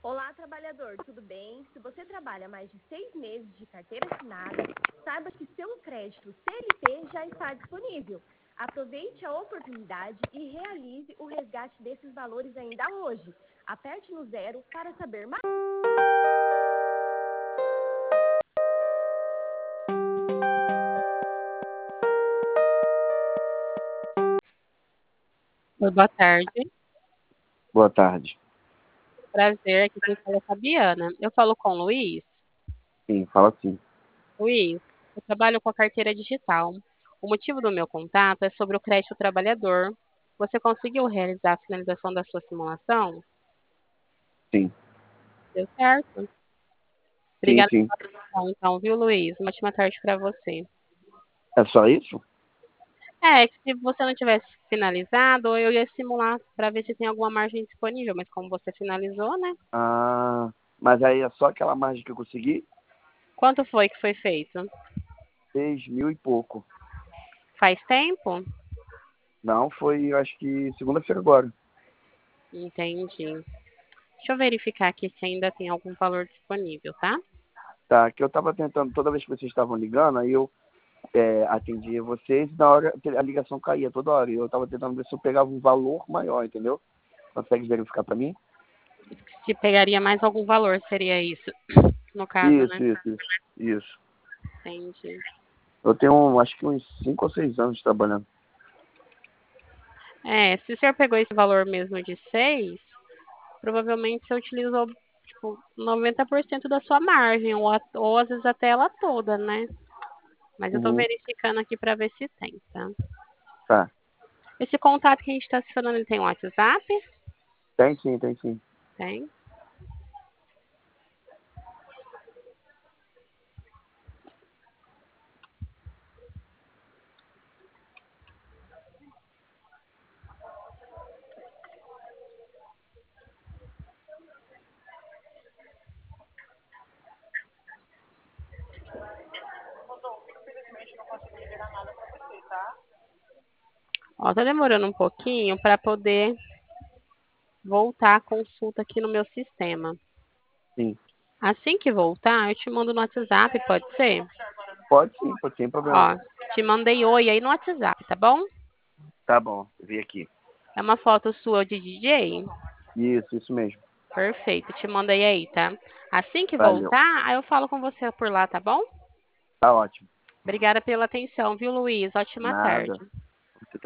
Olá, trabalhador, tudo bem? Se você trabalha mais de 6 meses de carteira assinada, saiba que seu crédito CLT já está disponível. Aproveite a oportunidade e realize o resgate desses valores ainda hoje. Aperte no 0 para saber mais. Oi, boa tarde. Boa tarde. Prazer, aqui quem fala é a Fabiana. Eu falo com o Luiz. Sim, fala sim. Luiz, eu trabalho com a carteira digital. O motivo do meu contato é sobre o crédito trabalhador. Você conseguiu realizar a finalização da sua simulação? Sim, Deu certo? sim, Obrigada sim. pela atenção, então, viu, Luiz? Uma ótima tarde para você. É só isso? É, que se você não tivesse finalizado, eu ia simular para ver se tem alguma margem disponível, mas como você finalizou, né? Ah, mas aí é só aquela margem que eu consegui? Quanto foi que foi feito? 6.000 e pouco. Faz tempo? Não, foi, eu acho que segunda-feira agora. Entendi. Deixa eu verificar aqui se ainda tem algum valor disponível, tá? Tá, que eu tava tentando, toda vez que vocês estavam ligando, aí eu atendia vocês e na hora a ligação caía toda hora. E eu tava tentando ver se eu pegava um valor maior, entendeu? Consegue verificar pra mim? Se pegaria mais algum valor, seria isso, no caso, Isso, né? isso, isso. Isso. Entendi. Eu tenho, acho que uns 5 ou 6 anos trabalhando. É, se o senhor pegou esse valor mesmo de 6, provavelmente você utilizou, tipo, 90% da sua margem, ou às vezes até ela toda, né? Mas eu tô Uhum. verificando aqui para ver se tem, tá? Tá. Esse contato que a gente tá se falando, ele tem um WhatsApp? Tem sim, tem sim. Tem. Ó, tá demorando um pouquinho para poder voltar a consulta aqui no meu sistema. Sim. Assim que voltar, eu te mando no WhatsApp, pode ser? Pode, sem problema. Ó, te mandei oi aí no WhatsApp, tá bom? Tá bom, vi aqui. É uma foto sua de DJ? Isso mesmo. Perfeito, te mandei aí, tá? Assim que Valeu. voltar, aí eu falo com você por lá, tá bom? Tá ótimo. Obrigada pela atenção, viu, Luiz? Ótima Nada. tarde. Você